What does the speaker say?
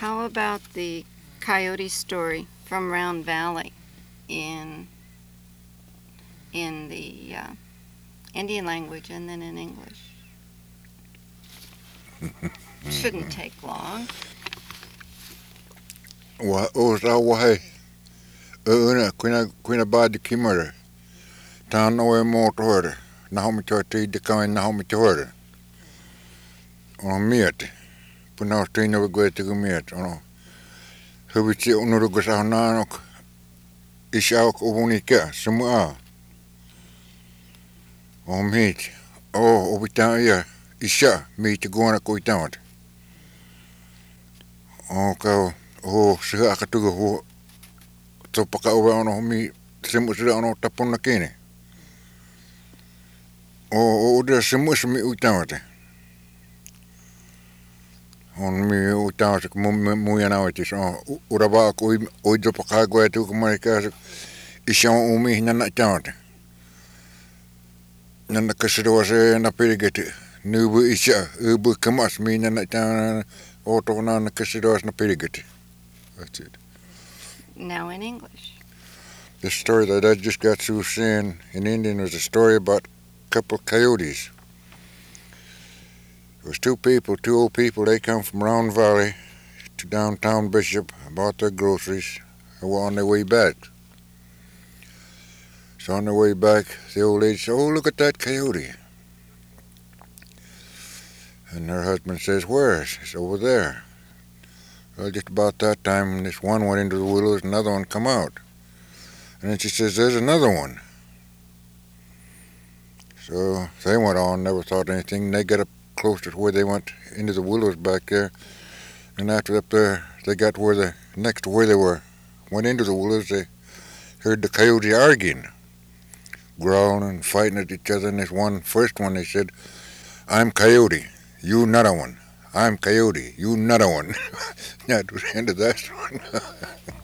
How about the coyote story from Round Valley in the Indian language and then in English? Shouldn't take long. Osa wahe una kuna bad kimmer. Tan no motor. Na hom choti de kan na hom chore. On miet. Puna stina we go to miet. Ono. Hubiti onuru go sa nanok. Ishauk unika sumua. On meet. Oh, obitan ya. Isha meet go na ko itant. Oh, ho siya akatugo ho topaka owe ono mi simu sila ono tapon na kini. O udah simu mi utawate. On mi utawate mu yana watis. Uraba ko oi topaka go etu kumarika isha umi nana tawate. Nana kasiro se na pirigete. Nubu isha ubu kamas mi nana tawate. Oto nana kasiro na pirigete. That's it. Now in English. The story that I just got through saying in Indian was a story about a couple of coyotes. It was two old people. They come from Round Valley to downtown Bishop, bought their groceries, and were on their way back. So on their way back, the old lady said, "Oh, look at that coyote." And her husband says, "Where?" It's over there. Well, just about that time, this one went into the willows, another one come out. And then she says, "There's another one." So they went on, never thought anything. They got up close to where they went into the willows back there. And after up there, they got next to where they went into the willows, they heard the coyote arguing, growling and fighting at each other. And this first one, they said, "I'm Coyote, you another one. I'm Coyote, you another one." That was the end of that one.